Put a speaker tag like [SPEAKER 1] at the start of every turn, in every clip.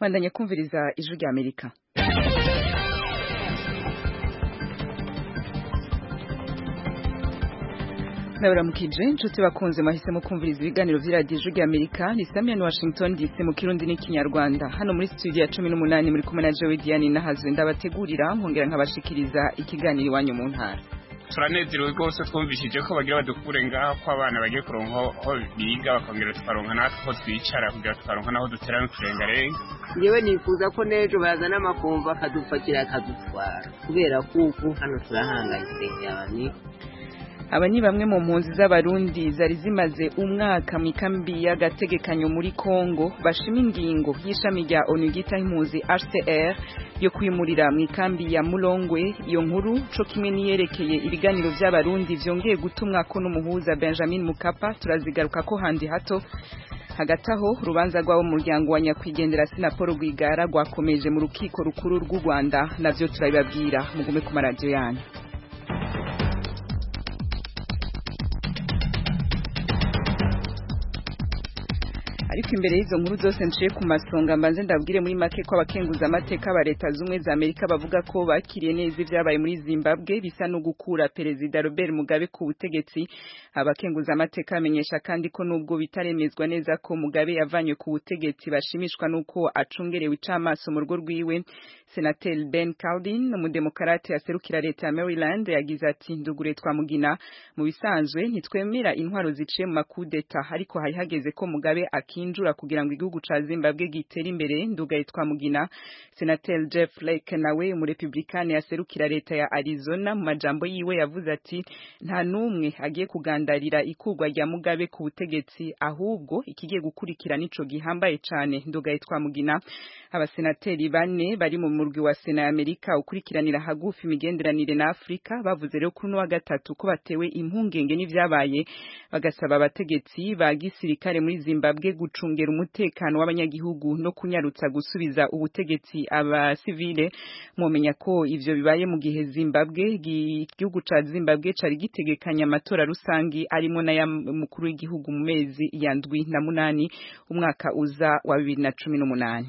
[SPEAKER 1] Mwandanya kumviriza ijwi rya Amerika. Nabaramukije inshuti bakunze mahisemo kumviriza ibiganiro vy'iradiyo ijwi rya Amerika ni Samia na Washington DC mu Kirundi n'ikinyarwanda. Hano muri studio ya 18 muri kumwe na Joe Diane Nahazwe ndabategurira nkongera nkabashikiriza ikiganiro iwanyu mu ntara.
[SPEAKER 2] Turanezerewe rwose twumvishije ko bagira badukure ngaho ko abana bagiye kuronka aho biga bakongera tukaronka natwe aho twicara kugira tukaronka naho duterana kurengarenga.
[SPEAKER 3] Yewe nifuza ko nejo bazana amakumva akadupakira akadutwara kubera kuko hano turahangayitse cyane.
[SPEAKER 1] Aba ni bamwe mu mpunzi z'abarundi zari zimaze umwaka mu ikambi y'agategekanyo muri Kongo bashima ingingo y'ishami rya ONU ryita impunzi HCR yo kwimurira mu ikambi ya Mulongwe. Iyo nkuru co kimwe niyerekeye ibiganiro by'abarundi vyongeye gutumwa ko n'umuhuza Benjamin Mkapa turazigaruka ko handi hato. Hagati aho urubanza rw'abo mu muryango wa nyakwigendera Sinapolo Rwigara rwakomeje mu rukiko rukuru rw'u Rwanda navyo turabibabwira mugume ku maradiyo yanyu. Ariko imbere y'izo nkuru zose nciye ku masonga mbanze ndabwire muri make ko abakenguza amateka ba leta zumwe za Amerika bavuga ko bakiriye neza ivyabaye muri Zimbabwe bisa no gukura perezida Robert Mugabe ku butegetsi. Abakenguza amateka amenyesha kandi ko nubwo bitaremezwa neza ko Mugabe yavanywe ku butegetsi bashimishwa nuko acungerewe icamaso mu rugo rwiwe. Senator Ben Cardin umudemokarate aserukira leta ya Maryland yagize ati ndugure twamugina mu bisanzwe ntitwemera intwaro ziciye mu makudeta ariko hari hageze ko Mugabe akinjura kugira ngo igihugu ca Zimbabwe gitere imbere ndugaye twamugina. Senator Jeff Flake nawe mu Republican aserukira leta ya Arizona mu majambo yiwe yavuze ati nta numwe agiye kugandarira ikugwa rya Mugabe ku butegetsi ahubwo ikigiye gukurikira nico gihambaye cane ndugaye twamugina. Abasenateri bane bari mu murwi wa Sena ya Amerika ukurikiranira hagufi imigenderanire na Afrika bavuze rero kuri wa gatatu ko batewe impungenge n'ivyabaye bagasaba abategetsi ba gisirikare muri Zimbabwe gucungera umutekano w'abanyagihugu no kunyarutsa gusubiza ubutegetsi abasivile. Mumenya ko ivyo bibaye mu gihe Zimbabwe igihugu ca Zimbabwe cari gitegekanya amatora rusangi arimo na ya mukuru w'igihugu mu mezi ya ndwi na munani umwaka uza wa 2018.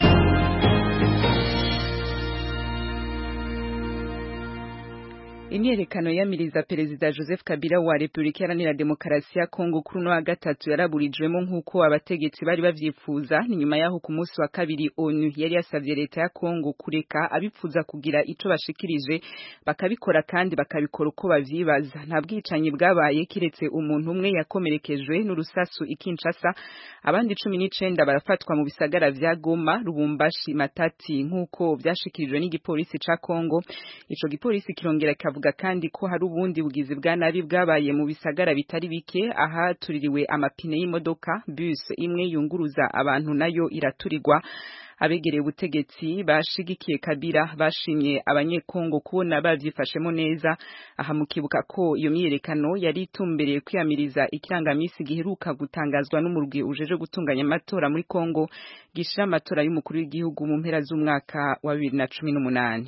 [SPEAKER 1] Imyerekano yamiriza perezida Joseph Kabila wa Republika Iharanira Demokarasi ya Kongo kuri no wa gatatu yaraburijwemo nk'uko abategetsi bari bavyifuza. Ni nyuma yaho ku munsi wa kabiri ONU yari yasavye leta ya Kongo kureka abipfuza kugira ico bashikirije bakabikora kandi bakabikora uko bavyibaza. Nta bwicanyi bwabaye kiretse umuntu umwe yakomerekejwe n'urusasu ikinshasa, abandi 19 barafatwa mu bisagara vya Goma, Lubumbashi, Matati nk'uko vyashikirijwe n'igipolisi ca Kongo. Ico gipolisi kirongera kavuga kandi ko hari ubundi bugizi bwa nabi bwabaye mu bisagara bitari bike aha tuririwe amapine y'imodoka bus imwe yunguruza abantu nayo iraturirwa. Abegereye ubutegetsi bashigikiye Kabila bashimye abanyekongo kubona bavyifashemo neza. Aha mukibuka ko iyo myiyerekano yari itumbereye kwiyamiriza ikirangamisi giheruka gutangazwa n'umurwi ujeje gutunganya amatora muri Kongo gishira amatora y'umukuru w'igihugu mu mpera z'umwaka wa 2018.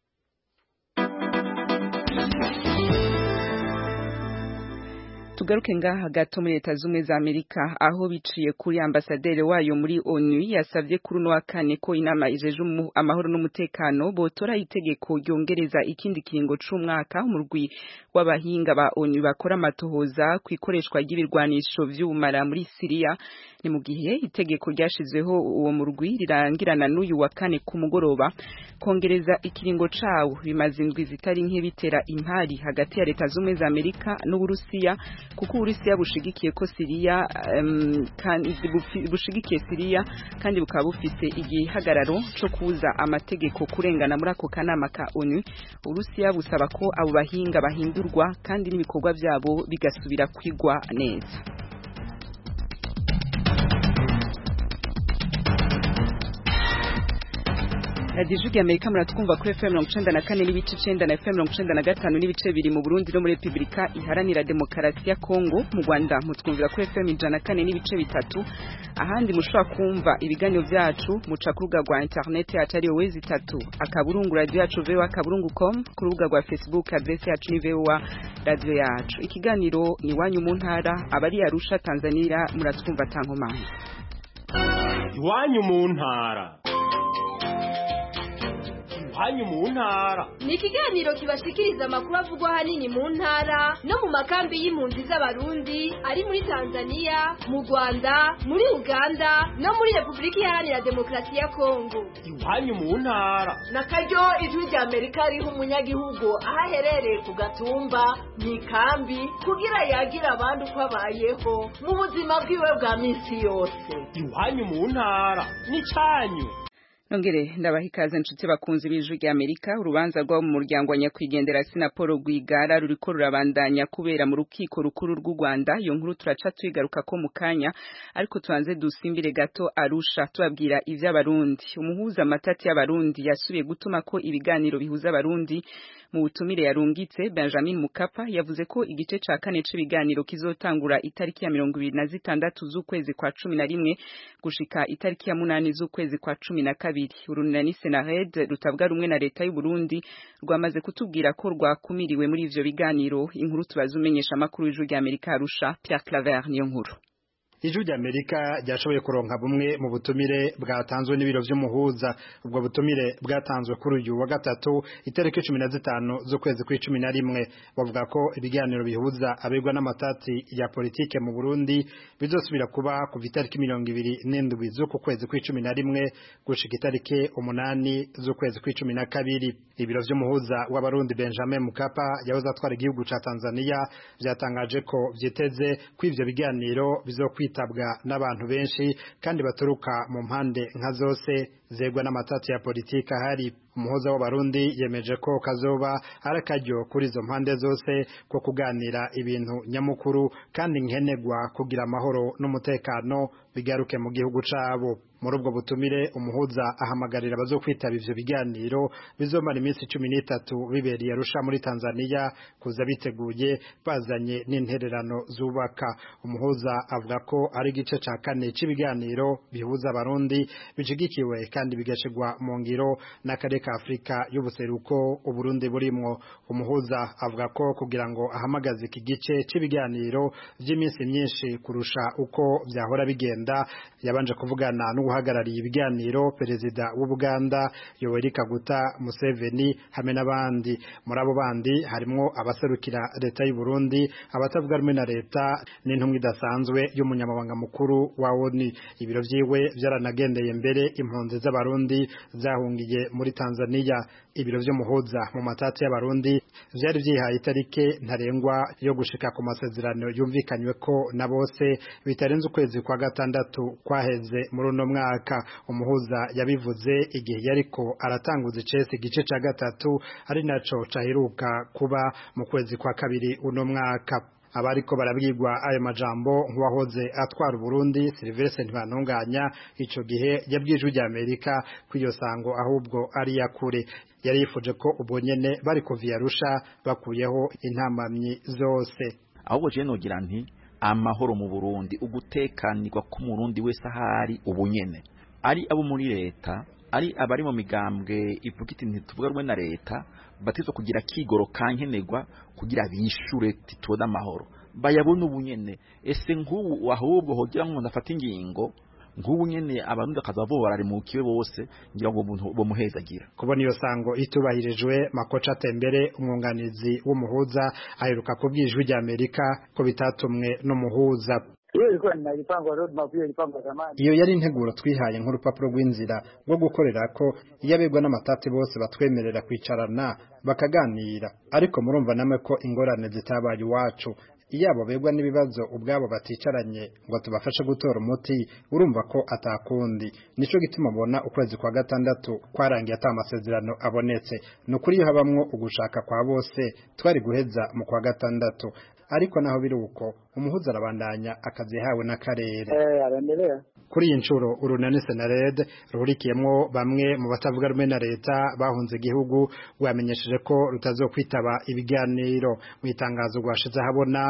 [SPEAKER 1] Tugaruke ngaha gato muri leta zumwe za Amerika aho biciye kuri ambasaderi wayo muri ONU yasavye kuri no wakane ko inama ijeje amahoro n'umutekano botora itegeko ryongereza ikindi kiringo c'umwaka umurwi w'abahinga ba ONU bakora amatohoza kwikoreshwa ry'ibirwanisho vy'ubumara muri Syria. Ni mu gihe itegeko ryashizweho uwo murwi rirangirana n'uyu wa kane ku mugoroba. Kongereza ikiringo cawo bimaze indwi zitari nke bitera impari hagati ya leta zumwe za Amerika n'Uburusiya kuko Uburusiya bushigikiye ko Syria kandi bushigikiye Syria kandi bukaba bufise igihagararo co kuza amategeko kurengana muri ako kanama ka ONU. Uburusiya busaba ko abo bahinga bahindurwa kandi n'ibikorwa vyabo bigasubira kwigwa neza. Radio Ijwi Amerika muratwumva kuri FM 94 n'ibice 9 na FM 95 n'ibice biri mu Burundi no muri Republika Iharanira Demokarasi ya Kongo. Mu Rwanda mutwumvira kuri FM 104 n'ibice 3. Ahandi mushobora kumva ibiganiro vyacu muca ku rubuga rwa internet yacu ari wezi 3 akaburungu radio yacu voa.com, ku rubuga rwa Facebook adresse yacu ni voa radio yacu. Ikiganiro ni wanyu mu ntara abari Arusha Tanzania muratwumva tankomanga.
[SPEAKER 4] Iwanyu mu ntara iwanyu mu ntara.
[SPEAKER 5] Ni ikiganiro kibashikiriza amakuru avugwa hanini mu ntara no mu makambi y'impunzi z'abarundi ari muri Tanzania, mu Rwanda, muri Uganda no muri Republika Iharanira Demokarasi ya Kongo.
[SPEAKER 4] Iwanyu mu ntara.
[SPEAKER 6] Na karyo ijwi rya Amerika riha umunyagihugu aho aherereye ku gatumba mu ikambi kugira yagira abandi uko abayeho mu buzima bwiwe bwa minsi yose.
[SPEAKER 4] Iwanyu mu ntara n'icyanyu.
[SPEAKER 1] Nongere ndabaha ikaze nshuti bakunzi b'ijwi rya Amerika. Urubanza rwo mu muryango wa nyakwigendera Sinapolo Rwigara ruriko rurabandanya kubera mu rukiko rukuru rw'u Rwanda. Iyo nkuru turaca twigaruka ko mu kanya, ariko tuanze dusimbire gato Arusha tubabwira ivy'abarundi. Umuhuza amatati y'abarundi yasubiye gutuma ko ibiganiro bihuza abarundi mu butumire yarungitse. Benjamin Mukapa yavuze ko igice ca kane c'ibiganiro kizotangura itariki ya 26 z'ukwezi kwa 11 gushika itariki ya 8 z'ukwezi kwa 12. Urunani Senared rutavuga rumwe na leta y'u Burundi rwamaze kutubwira ko rwakumiriwe muri ivyo biganiro. Inkuru tubazumenyesha makuru y'ijwi rya Amerika Arusha. Pierre Claver niyo nkuru.
[SPEAKER 7] Ijwi rya Amerika ryashoboye kuronka bumwe mu butumire bwatanzwe n'ibiro vy'umuhuza. Ubwo butumire bwatanzwe kuri uyu wa gatatu itariki 15 z'ukwezi kwa 11. Bavuga ko ibiganiro bihuza abegwa n'amatati ya politike mu Burundi bizosubira kuba ku itariki 27 z'uku kwezi kwa 11 gushika itariki 8 z'ukwezi kwa 12. Ibiro vy'umuhuza w'abarundi Benjamin Mukapa yahoze atwara igihugu ca Tanzania vyatangaje ko vyiteze ko ivyo biganiro bizokwitabwa n'abantu benshi kandi baturuka mu mpande nka zose zegwa n'amatati ya politika hari. Umuhuza w'abarundi yemeje ko kazoba arakaryo kuri izo mpande zose ko kuganira ibintu nyamukuru kandi nkenegwa kugira amahoro n'umutekano bigaruke mu gihugu cabo. Muri ubwo butumire umuhuza ahamagarira abazokwitaba ivyo biganiro bizomara iminsi 13 bibereye Arusha muri Tanzania kuza biteguye bazanye n'intererano zubaka. Umuhuza avuga ko ari igice ca kane c'ibiganiro bihuza abarundi bijigikiwe kandi bigashigwa mu ngiro n'akarere ka Afrika y'ubuseruko Uburundi burimwo. Umuhuza avuga ko kugira ngo ahamagaze iki gice c'ibiganiro vy'iminsi myinshi kurusha uko vyahora bigenda yabanje kuvugana n'uhagarariye ibiganiro perezida w'Ubuganda Yoweri Kaguta Museveni hamwe n'abandi. Muri abo bandi harimo abaserukira leta y'u Burundi, abatavuga rumwe na leta n'intumwa idasanzwe y'umunyamabanga mukuru wa ONU. Ibiro vyiwe vyaranagendeye mbere impunzi z'abarundi zahungiye muri Tanzania. Ibiro vy'umuhuza mu matati y'abarundi vyari vyihaye itarike ntarengwa yo gushika ku masezerano yumvikanywe ko na bose bitarenze ukwezi kwa gatandatu kwaheze muri uno mwaka. Umuhuza yabivuze igihe yariko aratanguza icese igice ca gatatu ari naco caheruka kuba mu kwezi kwa kabiri uno mwaka. Abariko barabwirwa ayo majambo nk'uwahoze atwara Burundi Sylvestre Ntibantunganya ico gihe yabwijwe rya Amerika kwiyo sango ahubwo ari yakure. Yari yifuje ko ubwo nyene bari kuva Arusha bakuyeho intamamyi zose.
[SPEAKER 8] Ahubwo je nogira nti amahoro mu Burundi ugutekanirwa ku Murundi wese ahari ubunyene ari abo muri leta ari abari mu migambwe ivuga iti ntituvuga rumwe na leta batizo kugira kigoro kankenegwa kugira bishure titoda amahoro bayabona ubunyene. Ese nk'ubu ahubwo hogira ngo ndafata ingingo nk'ubu nyene abantu akazabo bararimukiwe bose ngira ngo bo muhezagira.
[SPEAKER 7] Kubona iyo sango itubahirijwe Makocha Tembere umwunganizi w'umuhuza aheruka kubwijwe rya Amerika ko bitatumwe n'umuhuza. Iyo yari integuro twihaye nk'urupapuro rw'inzira rwo gukorera ko iyabegwa n'amatati bose batwemerera kwicarana bakaganira, ariko murumva namwe ko ingorane zitabaye iwacu. Iyabo begwa n'ibibazo ubwabo baticaranye ngo tubafashe gutora umuti urumva ko atakundi. Nico gituma bona ukwezi kwa gatandatu kwarangiye atamasezerano abonetse. Nukuri iyo habamwo ugushaka kwa bose twari guheza mu kwa gatandatu. Ariko naho biruko umuhuza arabandanya akazihawe n'akarere.
[SPEAKER 3] Arendelea.
[SPEAKER 7] Kuri iyi ncuro urunani Senared ruhurikiyemwo bamwe mu batavuga rumwe na leta bahunze igihugu rwamenyesheje ko rutazokwitaba ibiganiro. Mu itangazo rwashize habona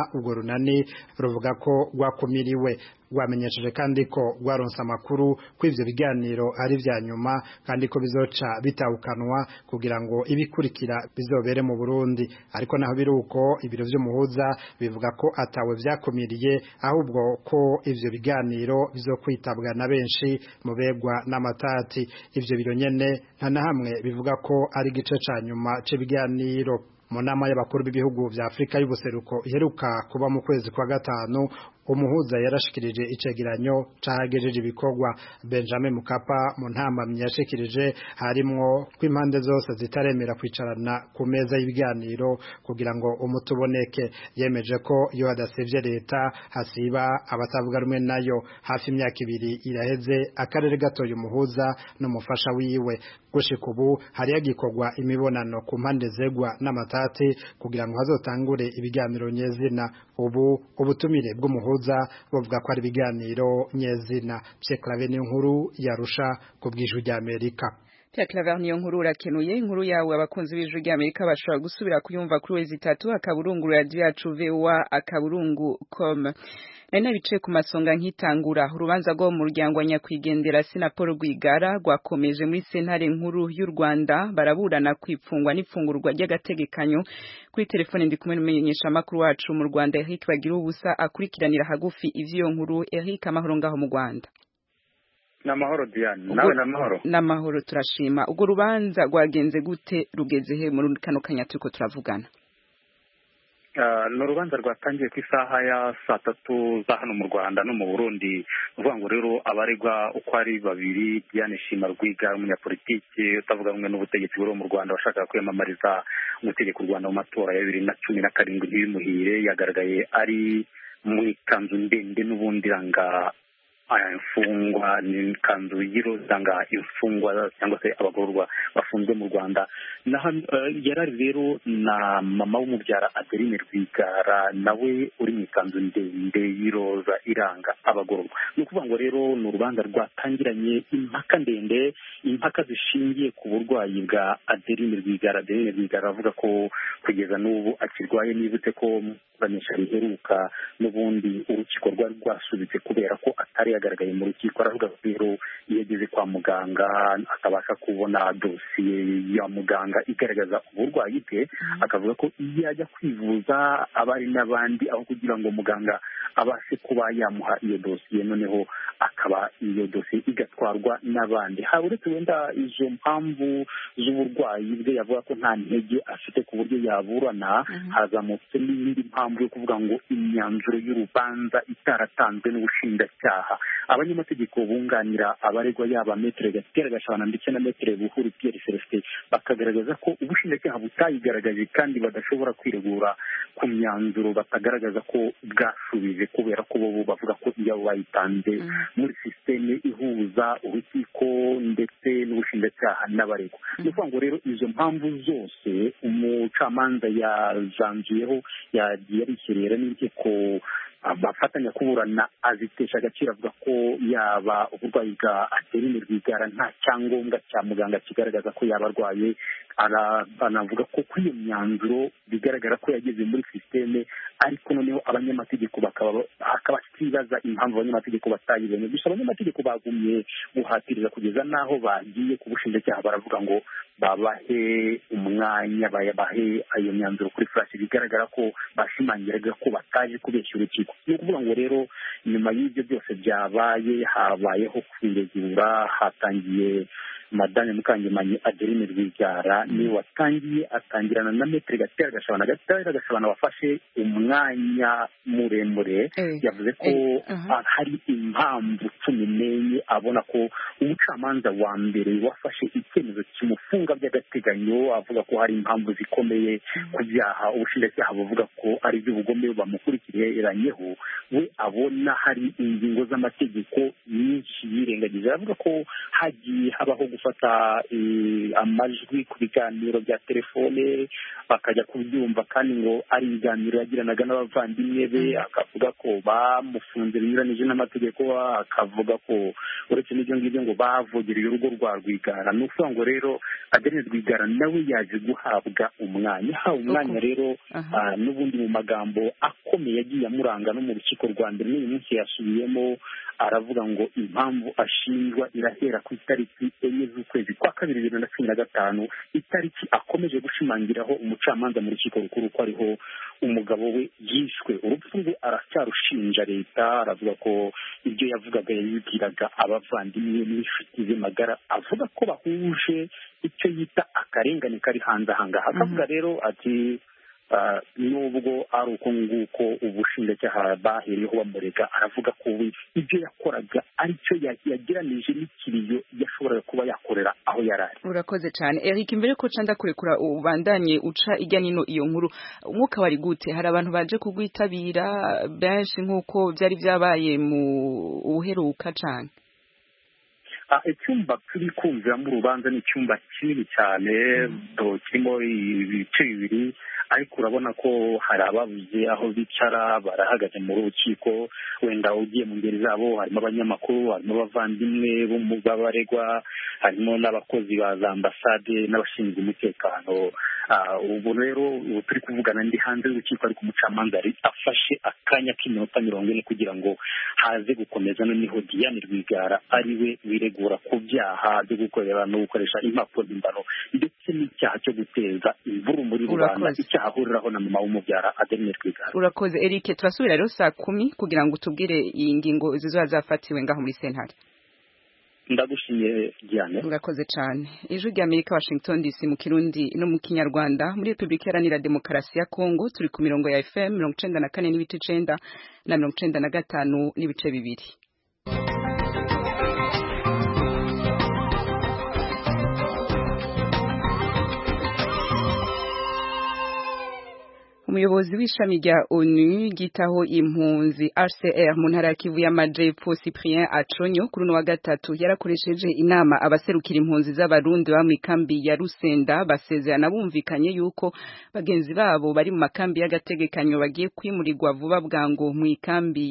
[SPEAKER 7] urwo runani ruvuga ko rwakumiriwe. Rwamenyesheje kandi ko rwaronse amakuru ko ivyo biganiro ari vya nyuma kandi ko bizoca bitawukanwa kugira ngo ibikurikira bizobere mu Burundi. Ariko naho biruko ibiro vy'umuhuza bivuga ko atawe vyakumiriye, ahubwo ko ivyo biganiro bizokwitabwa na benshi mu begwa n'amatati. Ivyo biro nyene nta na hamwe bivuga ko ari igice ca nyuma c'ibiganiro. Mu nama y'abakuru b'ibihugu vya Afrika y'ubuseruko iheruka kuba mu kwezi kwa gatanu, umuhuza yarashikirije icegeranyo cagejeje ibikorwa. Benjamin Mkapa mu ntamamyi yashikirije harimwo ko impande zose zitaremera kwicarana ku meza y'ibiganiro kugira ngo umuti uboneke. Yemeje ko iyo hadasivye leta hasiba abatavuga rumwe nayo. Hafi imyaka 2 iraheze akarere gatoye umuhuza n'umufasha wiwe. Gushika ubu hari yagikorwa imibonano ku mpande zegwa n'amatati kugira ngo hazotangure ibiganiro nyezina. Ubu ubutumire bw'umuhuza bavuga ko ari ibiganiro nyezina. Pierre Claver Niyonkuru yarusha ku bw'ijwi rya Amerika.
[SPEAKER 1] Pierre Claver Niyonkuru urakenuye. Inkuru yawe abakunzi b'ijwi rya Amerika bashobora gusubira kuyumva kuri wezi 3 akaburungu radio yacu voa@akaburungu.com. Nene bice ku masonga nkitangura urubanza rwo mu muryango wa nyakwigendera Paul Rwigara rwakomeje muri sentare nkuru y'u Rwanda. Baraburana kwipfungwa n'ifungurwa ry'agategekanyo. Kuri telefone ndi kumwe n'umumenyesha makuru wacu mu Rwanda Eric Bagira ubusa akurikiranira hagufi ivyo nkuru. Eric, amahoro ngaho mu Rwanda?
[SPEAKER 9] Namahoro Diane, nawe namahoro?
[SPEAKER 1] Namahoro turashima. Ubwo rubanza rwagenze gute, rugeze he muri kano kanya turiko turavugana?
[SPEAKER 9] No rubanza rwatangiye ku isaha ya 3 za hano mu Rwanda no mu Burundi. Uvuga ngo rero abaregwa uko ari babiri, Diane Shima Rwigara umunyapolitiki utavuga rumwe n'ubutegetsi buri mu Rwanda washaka kwiyamamariza umutegeko u Rwanda mu matora ya 2017 ntibimuhire, yagaragaye ari mu ikanzu ndende n'ubundi ranga imfungwa n'ikanzu y'irozanga imfungwa cyangwa se abagororwa bafunzwe mu Rwanda. Yarari rero na mama w'umubyara Adeline Rwigara nawe uri mu ikanzu ndende y'iroza iranga abagororwa. Ni ukuvuga ngo rero ni urubanza rwatangiranye impaka ndende, impaka zishingiye ku burwayi bwa Adeline Rwigara. Adeline Rwigara avuga ko kugeza n'ubu akirwaye, nibutse ko banisha riheruka n'ubundi urukiko rwari rwasubitse kubera ko atari yagaragaye mu rukiko. Aravuga rero iyo ageze kwa muganga akabasha kubona dosiye ya muganga igaragaza uburwayi bwe, akavuga ko iyo ajya kwivuza abari n'abandi aho kugira ngo muganga abashe kuba yamuha iyo dosiye, noneho akaba iyo dosiye igatwarwa n'abandi. Hari uretse wenda izo mpamvu z'uburwayi bwe yavuga ko nta ntege afite ku buryo yaburana, hazamutse n'indi mpamvu yo kuvuga ngo imyanzuro y'urubanza itaratanzwe n'ubushinjacyaha. Abanyamategeko bunganira abaregwa yaba Maître Gatera Gashabana ndetse na Maître Buhuru Pierre Celestin bakagaragaza ko ubushinjacyaha butayigaragaje kandi badashobora kwiregura ku myanzuro batagaragaza ko bwasubije, kubera ko bo bavuga ko iyo bayitanze muri systeme ihuza urukiko ndetse n'ubushinjacyaha n'abaregwa. Ni ukuvuga ngo rero izo mpamvu zose umucamanza yazanzuyeho yagiye arishyirira n'inkiko abafatanya kuburana azitesha agaciro, avuga ko yaba uburwayi bwa Adeline Rwigara nta cyangombwa cya muganga kigaragaza ko yaba arwaye. Anavuga ko kuri iyo myanzuro bigaragara ko yageze muri systeme, ariko noneho abanyamategeko bakaba bakibaza impamvu abanyamategeko batayibonye. Gusa abanyamategeko bagumye guhatiriza kugeza n'aho bagiye ku bushinjacyaha baravuga ngo babahe umwanya, bayabahe iyo myanzuro kuri flash. Bigaragara ko bashimangiraga ko bataje kubeshya urukiko. Ni ukuvuga ngo rero nyuma y'ibyo byose byabaye habayeho kwiregura. Hatangiye Madame Mukangemanyi Adeline Rwigara ni watangiye atangirana na Maître Gatera Gashabana. Gatera Gashabana wafashe umwanya muremure, yavuze ko hari impamvu 14 abona ko umucamanza wa mbere wafashe icyemezo kimufunga by'agateganyo, avuga ko hari impamvu zikomeye ku byaha ubushinjacyaha buvuga ko ari by'ubugome bamukurikira bemeranyeho we abona hari ingingo z'amategeko nyinshi yirengagije. aravuga ko hagiye habaho gufata amajwi ku biganiro bya telefone bakajya kubyumva, kandi ngo ari ibiganiro yagiranaga n'abavandimwe be, akavuga ko bamufunze binyuranije n'amategeko, akavuga ko uretse n'ibyo ngibyo ngo bavugiriye urugo rwa Rwigara. ni ukuvuga ngo rero Adeline Rwigara nawe yaje guhabwa umwanya. hawe umwanya rero n'ubundi mu magambo akomeye yagiye amuranga no mu rukiko rwa mbere n'uyu munsi yasubiyemo, aravuga ngo impamvu ashinjwa irahera ku itariki 4 z'ukwezi kwa 2015, itariki akomeje gushimangiraho umucamanza mu rukiko rukuru ko ariho umugabo we yishwe. urupfu rwe aracyarushinja leta, aravuga ko ibyo yavugaga yabibwiraga abavandimwe n'inshuti ze magara, avuga ko bahuje icyo yita akarengane kari hanze ahangaha. akavuga rero ati nubwo ari uko nguko ubushinjacyaha bahereyeho bamurega, aravuga ko we ibyo yakoraga aricyo yageranije n'ikiriyo yashoboraga kuba yakorera aho yari ari.
[SPEAKER 1] Urakoze cyane Eric. Mbere ko canda kurekura ubandanye uca ijya nino iyo nkuru, umwuka wari gute? hari abantu baje kugwitabira benshi nk'uko byari byabaye mu uheruka cyane?
[SPEAKER 9] icyumba turi kumviramo urubanza ni icyumba kinini cyane, kirimo ibice bibiri, ariko urabona ko hari ababuze aho bicara, barahagaze mu rukiko. wenda ugiye mu ngeri zabo harimo abanyamakuru, harimo abavandimwe b'abaregwa, harimo n'abakozi ba za ambasade n'abashinzwe umutekano. ubu rero turi kuvugana ndi hanze y'urukiko, ariko umucamanza afashe akanya k'iminota 40 kugira ngo haze gukomeza. noneho Diane Rwigara ariwe wiregura ku byaha byo gukorera no gukoresha impapuro mpimbano ndetse n'icyaha cyo guteza imvuru muri rubanda, icyaha ahuriraho na mama w'umubyara Adeline Rwigara.
[SPEAKER 1] Urakoze Eric. turasubira rero saa 10 kugira ngo tubwire iyi ngingo zizoba zafatiwe ngaho muri sentare.
[SPEAKER 9] Ndagushimiye Diane.
[SPEAKER 1] Urakoze cyane. Ijwi rya Amerika, Washington DC, mu Kirundi no mu Kinyarwanda. muri Republika Iharanira Demokarasi ya Kongo turi ku mirongo ya FM 94 n'ibice 9 na 95 n'ibice 2. Umuyobozi w'ishami rya ONU gitaho impunzi HCR mu ntara ya Kivu y'Amajepfo, Cyprien Aconyo, kuri wa gatatu yarakoresheje inama abaserukira impunzi z'abarundi ba mu ikambi ya Rusenda, basezerana bumvikanye yuko bagenzi babo bari mu makambi y'agategekanyo bagiye kwimurirwa vuba bwango mu ikambi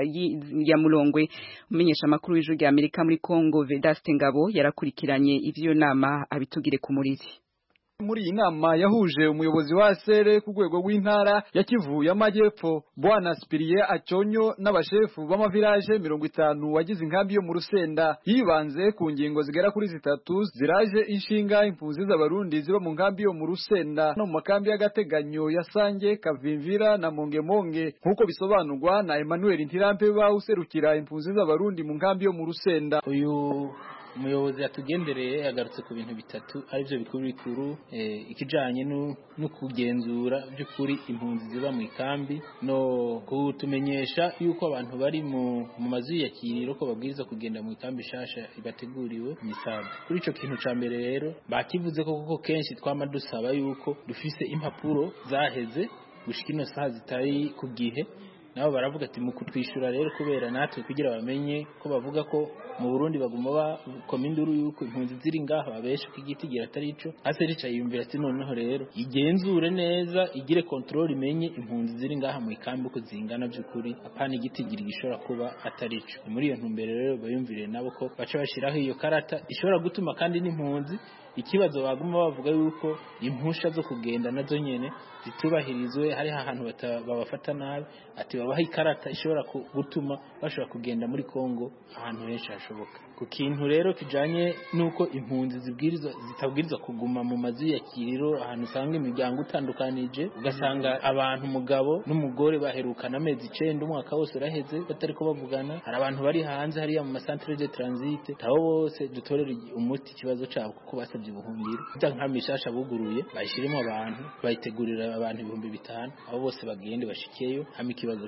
[SPEAKER 1] ya Mulongwe. Umenyesha makuru w'ijwi rya Amerika muri Kongo, Vedaste Ngabo, yarakurikiranye ivyo nama abitugire ku muriri.
[SPEAKER 10] Muri iyi nama yahuje umuyobozi wa sere ku rwego rw'intara ya Kivu y'Amajyepfo Bwana Cyprien Aconyo n'abashefu b'amavirage 50 wagize inkambi yo mu Rusenda, yibanze ku ngingo zigera kuri 3 ziraje inshinga impunzi z'abarundi ziba mu nkambi yo mu Rusenda no mu makambi y'agateganyo ya Sange, Kavimvira na Mongemonge, nkuko bisobanurwa na Emmanuel Ntirampe userukira impunzi z'abarundi mu nkambi yo mu Rusenda.
[SPEAKER 11] Uyu umuyobozi yatugendereye yagarutse ku bintu bitatu, aribyo bikuru ikijanye no kugenzura by'ukuri impunzi ziba mu ikambi, no kutumenyesha yuko abantu bari mu mazu yakiriro ko babwirizwa kugenda mu ikambi shasha ibateguriwe imisaga. Kuri ico kintu ca mbere rero bakivuze ko kuko kenshi twama dusaba yuko dufise impapuro zaheze gushika ino saha zitari ku gihe, nabo baravuga ati mu kutwishura rero kubera natwe kugira bamenye ko bavuga ko mu Burundi baguma bakoma induru yuko impunzi ziri ngaha babesha ko igiti gira atari ico. Aserica yumvira ati noneho rero igenzure neza, igire control, imenye impunzi ziri ngaha mu ikambi ko zingana by'ukuri, apana igiti gira gishobora kuba atari ico. Muri iyo ntumbere rero bayumvire nabo ko baca bashiraho iyo karata ishobora gutuma kandi n'impunzi ikibazo baguma bavuga yuko impusha zo kugenda nazo nyene zitubahirizwe, hari ahantu babafata nabi, ati babaha ikarata ishobora gutuma bashobora kugenda muri Kongo ahantu henshi hashoboka. Ku kintu rero kijanye nuko impunzi zitabwirizwa kuguma mu mazu yakiriro, ahantu usanga imiryango utandukanije, ugasanga abantu umugabo n'umugore baherukana amezi 9 umwaka wose uraheze batari ko bavugana, hari abantu bari hanze hariya mu centre de transit, taho bose dutorera umuti ikibazo cyabo kuko basabye ubuhungiro. Nka mishasha buguruye bayishirimo abantu, bayitegurira abantu 5,000 abo bose bagende bashikeyo, hama ikibazo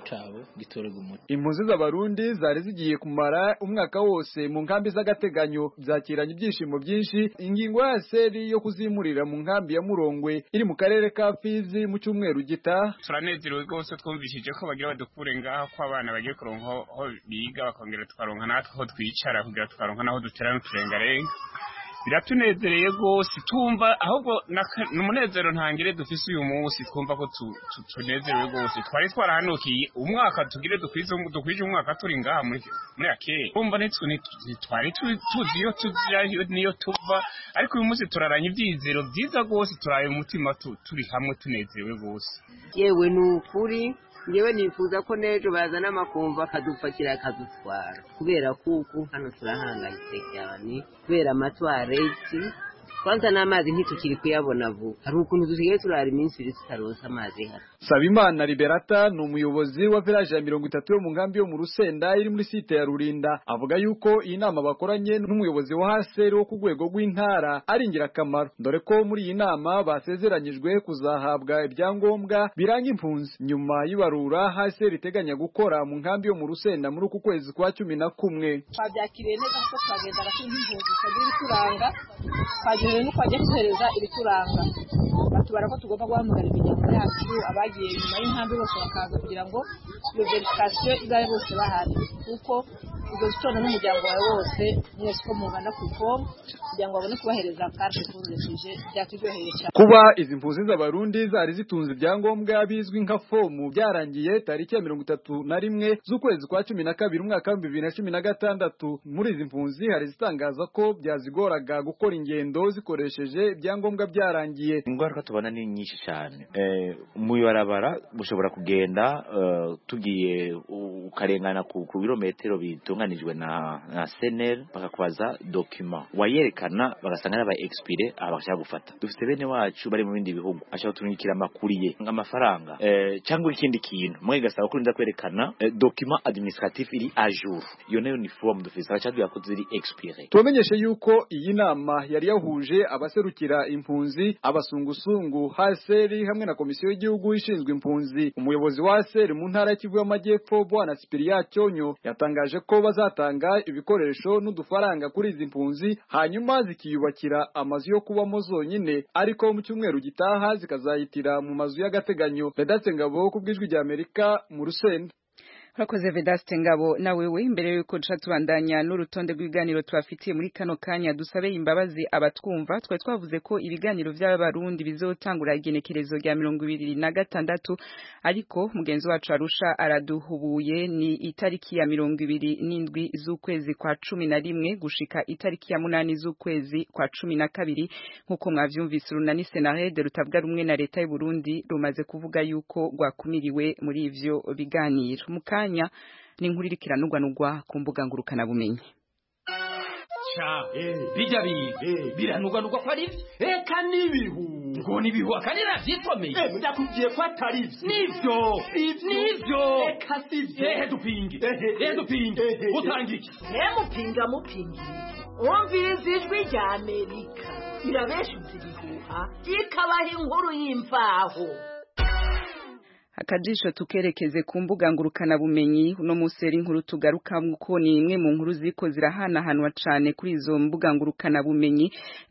[SPEAKER 11] cabo gitorega umuti.
[SPEAKER 10] Impunzi z'abarundi zari zigiye kumara umwaka wose mu nkambi z'agateganyo zakiranye ibyishimo byinshi ingingo ya seri yo kuzimurira mu nkambi ya Murongwe iri mu karere ka Fizi mu cyumweru gita.
[SPEAKER 2] Turanezerewe rwose twumvishije ko bagira badukure ngaho ko abana bagiye kuronka aho biga bakongera tukaronka natwe aho twicara kugira tukaronka naho dutera n'uturengarenga. Biratunezereye rwose tumva ahubwo n'umunezero ntangire dufise uyu munsi twumva ko tunezerewe rwose twari twarahanukiye umwaka tugire dukwije umwaka turi ngaha muri akeye kumva twari tuzi iyo tuzira niyo tuva ariko uyu munsi turaranye ibyizero byiza rwose turaye umutima turi hamwe tunezerewe rwose.
[SPEAKER 3] Yewe nukuri ngewe nifuza ko nejo bazana amakumva akadupakira akadutwara kubera kuko hano turahangayitse cyane kubera amatwareti kwanza n'amazi ntitukiri kuyabona vuba hari ukuntu dusigaye turara iminsi iri tutaronsa amazi hano.
[SPEAKER 10] Sabimana Liberata ni umuyobozi wa village ya 30 yo mu nkambi yo mu Rusenda iri muri site ya Rurinda avuga yuko iyi nama bakoranye n'umuyobozi wa Haseri wo ku rwego rw'intara ari ingirakamaro dore ko muri iyi nama basezeranyijwe kuzahabwa ibyangombwa biranga impunzi nyuma y'ibarura Haseri iteganya gukora mu nkambi yo mu Rusenda muri uku kwezi kwa 11.
[SPEAKER 12] Twabyakiriye neza ko twagenda impunzi kagira turanga twageze no kwajya kuhereza ibituranga batubara ko tugomba guhamagara imiryango yacu abagiye nyuma y'inkambi bose bakaza kugira ngo iyo verification izabe bose bahari kuko ubwo zitona n'umuryango wawe wose mwese ko mungana ku form kugira ngo babone kubahereza carte kuzeje byatujyoheye cyane.
[SPEAKER 10] Kuba izi mpunzi z'abarundi zari zitunze ibyangombwa bizwi nka fomu byarangiye tariki ya 31 z'ukwezi kwa 12 umwaka wa 2016 muri izi mpunzi hari zitangaza ko byazigoraga gukora ingendo zikoresheje ibyangombwa byarangiye.
[SPEAKER 13] Ingaruka tubona ni nyinshi cyane muyorabara bushobora kugenda tugiye ukarengana ku birometero bitunganijwe na SNL bakakubaza document wayerekana bagasanga n'aba expire abashaka gufata. Dufite bene wacu bari mu bindi bihugu ashaka tunikira amakuriye nk'amafaranga cyangwa ikindi kintu mwe gasaba kurinda kwerekana document administratif iri à jour iyo nayo ni form dufite abacha yakoze iri expire.
[SPEAKER 10] Tumenyeshe yuko iyi nama yari yahuje abaserukira impunzi abasungusungu Haseri hamwe na komisiyo y'igihugu ishinzwe impunzi. Umuyobozi wa Haseri mu ntara y'Kivu y'Amajyepfo Bwana Spiria Cyonyo yatangaje ko bazatanga ibikoresho n'udufaranga kuri izi mpunzi hanyuma zikiyubakira amazu yo kubamo zonyine ariko mu cyumweru gitaha zikazayitira mu mazu y'agateganyo. Vedaste Ngabo ku bw'ijwi rya Amerika mu Rusenda.
[SPEAKER 1] Urakoze Vedaste Ngabo na wewe imbere yuko tubandanya n'urutonde rw'ibiganiro twafitiye muri kano kanya dusabe imbabazi abatwumva twa twavuze ko ibiganiro by'abarundi bizotangura igenekerezo rya 2026 ariko mugenzi wacu Arusha araduhubuye ni itariki ya 27 z'ukwezi kwa 11 gushika itariki ya 8 z'ukwezi kwa 12 nkuko mwavyumvise runani Senarede rutavuga rumwe na leta y'u Burundi rumaze kuvuga yuko rwakumiriwe muri ivyo biganiro. Mukanya ni inkuru irikiranurwa ku mbuga ngurukana bumenyi.
[SPEAKER 4] Bijya biranurwa ko ari eka nibihu ngo nibihu akanira vyitomeye ndakubwiye ko atari nivyo eka sivyo dupinge utangike
[SPEAKER 6] mupingi umviriza ijwi rya Amerika irabeshuza ibihuha ikabaha inkuru y'imvaho.
[SPEAKER 1] Akajisho tukerekeze ku mbuga ngurukana bumenyi uno museri inkuru tugaruka ko ni imwe mu nkuru ziko zirahanahanwa cyane kuri izo mbuga ngurukana bumenyi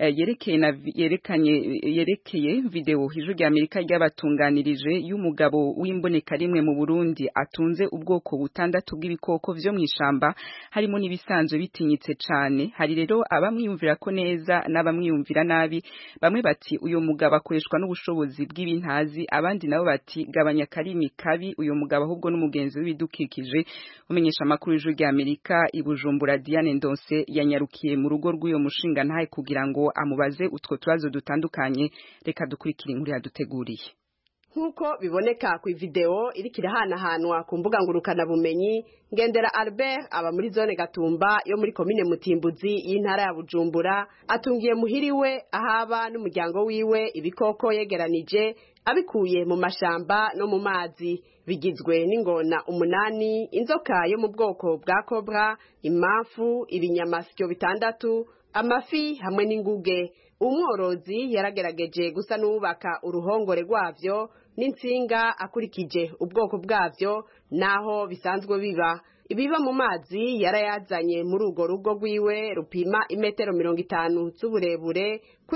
[SPEAKER 1] yerekeye video hijuru rya Amerika y'abatunganirije y'umugabo w'imboneka rimwe mu Burundi atunze ubwoko butandatu bw'ibikoko vyo mwishamba harimo nibisanzwe bitinyitse cyane. Hari rero abamwiyumvira ko neza n'abamwiyumvira nabi, bamwe bati uyo mugabo akoreshwa n'ubushobozi bw'ibintazi, abandi nabo bati gabanya karimi kabi uyo mugabo ahubwo n'umugenzi w'ibidukikije. Umenyesha amakuru y'ijuru rya Amerika ibujumbura Diane Ndonse yanyarukiye mu rugo rw'uyo mushinga ntaye kugira ngo amubaze utwo tubazo dutandukanye. Reka dukurikira inkuru yaduteguriye.
[SPEAKER 14] Nkuko biboneka ku video iri kirahanahanwa ku mbuga ngurukana bumenyi, Ngendera Albert aba muri zone Gatumba yo muri commune Mutimbuzi y'intara ya Bujumbura atungiye muhiriwe ahaba n'umuryango wiwe ibikoko yegeranije abikuye mu mashamba no mu mazi bigizwe n'ingona 8, inzoka yo mu bwoko bwa cobra, imafu, ibinyamasyo 6, amafi hamwe n'inguge. Umworozi yaragerageje gusa n'ubaka uruhongore rwavyo n'insinga akurikije ubwoko bwavyo naho bisanzwe biba. Ibiba mu mazi yarayazanye muri urwo rugo rwiwe rupima imetero 50 z'uburebure kuri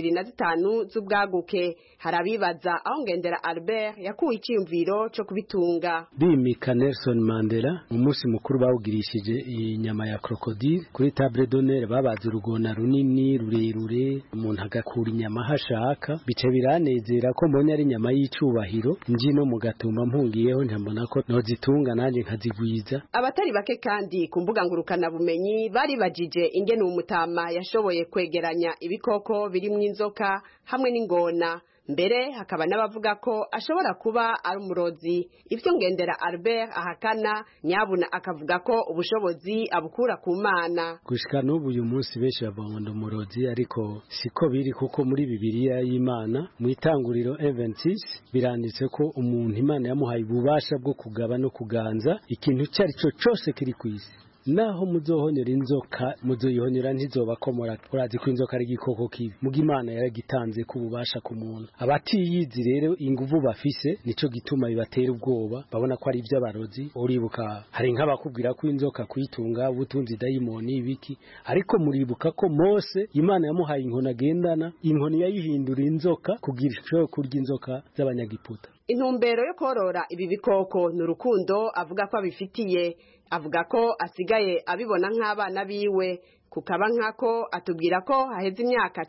[SPEAKER 14] 25 z'ubwaguke. Harabibaza aho Ngendera Albert yakuye icyumviro cyo kubitunga.
[SPEAKER 15] Bimika Nelson Mandela umunsi mukuru bawugirishije inyama ya crocodile kuri table d'honneur, babaze urugona runini rurerure, umuntu agakura inyama hashaka. Bice biranezera ko mbonye ari inyama y'icubahiro, njino mu Gatumba mpungiyeho ntambona ko nozitunga nanje nkazigwiza.
[SPEAKER 14] Abatari bake kandi ku mbuga ngurukana bumenyi bari bajije ingene umutama yashoboye kwegeranya ibikoko birimo inzoka hamwe n'ingona. Mbere hakaba n'abavuga ko ashobora kuba ari umurozi. Ivyo Ngendera Albert ahakana, nyabuna akavuga ko ubushobozi abukura ku Mana.
[SPEAKER 15] Gushika n'ubu uyu munsi benshi bavuga umurozi, ariko siko biri, kuko muri Bibiliya y'Imana mu Itanguriro 26 biranditse ko umuntu Imana yamuhaye ububasha bwo kugaba no kuganza ikintu cyari cyo cyose kiri ku isi. Naho muzohonyera inzoka muzoyihonyera ntizobakomora. Urazi ko inzoka ari igikoko kibi, muga Imana yaragitanze ku bubasha ku muntu. Abatiyizi rero inguvu bafise nico gituma bibatera ubwoba, babona ko ari iby'abarozi. Uribuka hari nk'abakubwira ko inzoka kuyitunga ubutunzi dayimoni ibiki, ariko muribuka ko Mose Imana yamuhaye inkoni agendana, inkoni yayihindura inzoka kugira isho kurya inzoka z'abanyagiputa.
[SPEAKER 14] Intumbero yo korora ibi bikoko n'urukundo avuga ko abifitiye. Avuga ko asigaye abibona nk'abana biwe, kukaba nkako atubwira ko haheze imyaka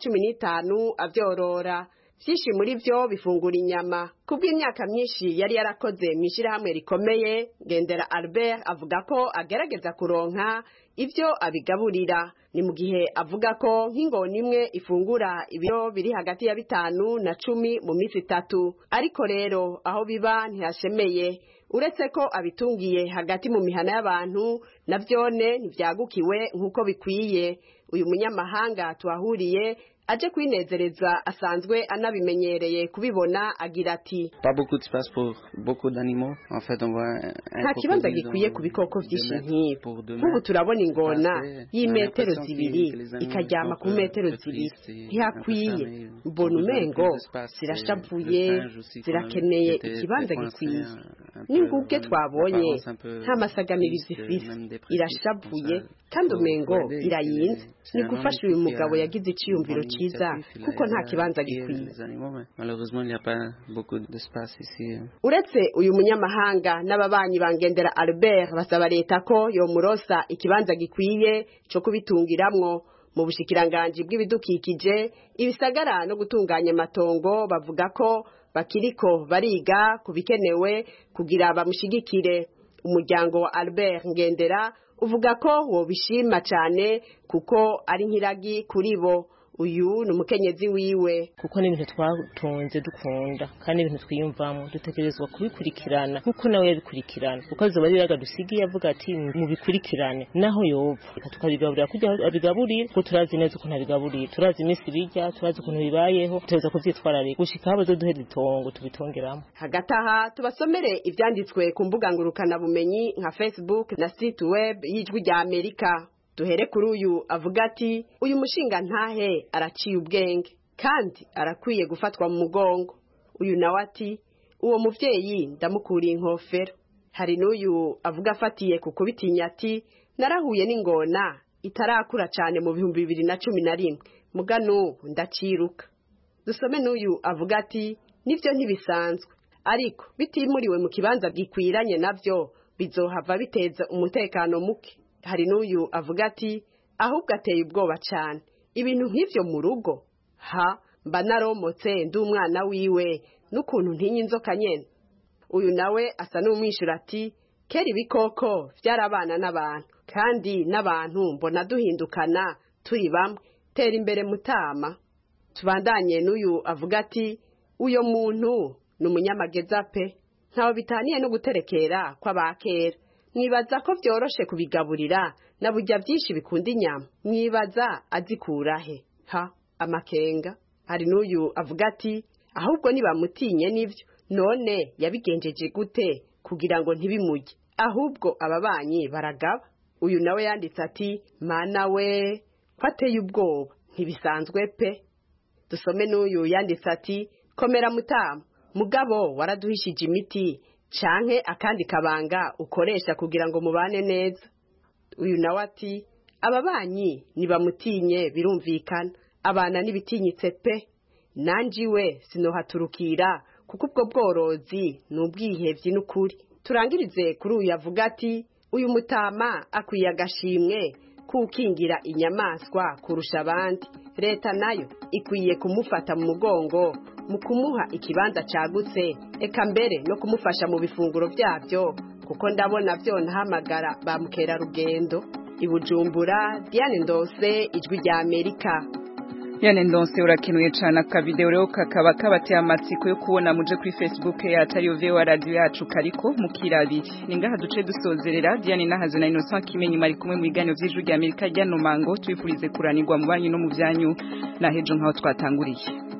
[SPEAKER 14] 15 avyorora. Vyinshi muri vyo bifungura inyama. Kubw'imyaka myinshi yari yarakoze mwishirahamwe rikomeye, Ngendera Albert avuga ko agerageza kuronka ivyo abigaburira. Ni mu gihe avuga ko nk'ingona imwe ifungura ibiro biri hagati ya 5 na 10 mu minsi 3. Ariko rero aho biba ntihashemeye. Uretse ko abitungiye hagati mu mihana y'abantu, navyone ntivyagukiwe nk'uko bikwiye. Uyu munyamahanga twahuriye aje kwinezereza asanzwe anabimenyereye kubibona, agira ati nta kibanza gikwiye ku bikoko vyinshi nk'ibi. Nk'ubu turabona ingona y'imetero 2 ikaryama ku metero 2, ntihakwiye. Mbona umengo zirashavuye, zirakeneye ikibanza gikwiye. N'inguge twabonye nta masagamiri zifise, irashavuye kandi umengo irayinze. Ni gufasha uyu mugabo yagize iciyumviro ciza kuko nta kibanza gikwiye. Uretse uyu munyamahanga n'ababanyi bangendera Albert basaba leta ko yomurosa ikibanza gikwiye cyo kubitungiramwo. Mu bushikiranganje bw'ibidukikije, ibisagara no gutunganya amatongo bavuga ko bakiriko bariga kubikenewe kugira bamushigikire. Umuryango wa Albert Ngendera uvuga ko wobishima cyane kuko ari nkiragi kuri bo. Uyu ni umukenyezi wiwe.
[SPEAKER 16] Kuko ni ibintu twatunze dukunda kandi ibintu twiyumvamo, dutekerezwa kubikurikirana nkuko nawe yabikurikirana, kuko zoba biraga dusigiye avuga ati mubikurikirane naho yopfa tukabigaburira kujya abigaburira, ko turazi neza ukuntu abigaburira, turazi iminsi bijya, turazi ukuntu bibayeho, tuza kuvyitwararika gushika habo zo duhe ditongo tubitongeramo.
[SPEAKER 14] Hagati aha tubasomere ivyanditswe ku mbuga ngurukana bumenyi nka Facebook na site web y'Ijwi rya Amerika. Duhere kuri uyu avuga ati uyu mushinga ntahe araciye ubwenge kandi arakwiye gufatwa mu mugongo. Uyu nawe ati uwo muvyeyi ndamukuriye inkofero. Hari n'uyu avuga afatiye kuko bitinya ati narahuye n'ingona itarakura cyane mu 2011 muga n'ubu ndaciruka. Dusome n'uyu avuga ati nivyo ntibisanzwe, ariko bitimuriwe mu kibanza gikwiranye navyo bizohava biteza umutekano muke. Hari n'uyu avuga ati ahubwo ateye ubwoba cyane ibintu nk'ivyo mu rugo, mba naromotse ndi umwana wiwe n'ukuntu ntinya inzoka nyene. Uyu nawe asa n'umwishura ati kera ibikoko vyarabana n'abantu kandi n'abantu mbona duhindukana turi bamwe, tera imbere mutama. Tubandanye n'uyu avuga ati uyo muntu ni umunyamageza pe, ntaho bitaniye no guterekera kw'abakera. Mwibaza ko vyoroshe kubigaburira na burya byinshi bikunda inyama, mwibaza azikurahe amakenga. Hari n'uyu avuga ati ahubwo nibamutinye nivyo, none yabigenjeje gute kugira ngo ntibimujye, ahubwo ababanyi baragaba. Uyu nawe yanditse ati mana we kwateye ubwoba ntibisanzwe pe. Dusome n'uyu yanditse ati komera mutama, mugabo waraduhishije imiti canke akandi kabanga ukoresha kugira ngo mubane neza. Uyu nawe ati ababanyi nibamutinye birumvikana, abana n'ibitinyitse pe, nanjiwe sinohaturukira kuko ubwo bworozi n'ubwihevyi n'ukuri. Turangirize kuri uyu yavuga ati uyu mutama akwiye agashimwe kukingira inyamaswa kurusha abandi. Leta nayo ikwiye kumufata mu mugongo mu kumuha ikibanza cagutse, eka mbere no kumufasha mu bifunguro byabyo, kuko ndabona vyonahamagara ba mukerarugendo. I Bujumbura, Diane Ndonse, Ijwi rya Amerika.
[SPEAKER 1] Diane Ndonse urakenuye cyane. Akavideo rero kakaba kabateye amatsiko yo kubona muje kuri Facebook yacu ariyo VOA radio yacu kariko mukirabiri. Ningaha duce dusozerera. Diane Nahazo na Innocent Kimenyi mari kumwe mu biganiro vy'Ijwi rya Amerika rya Nomango, twifurize kuranirwa mu banyu no mu vyanyu na hejo nkaho twatanguriye.